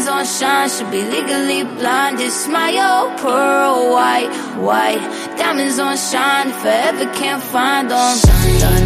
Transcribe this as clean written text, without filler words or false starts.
Diamonds on shine, should be legally blind. It's my old pearl white, white. Diamonds on shine, if I ever can't find them.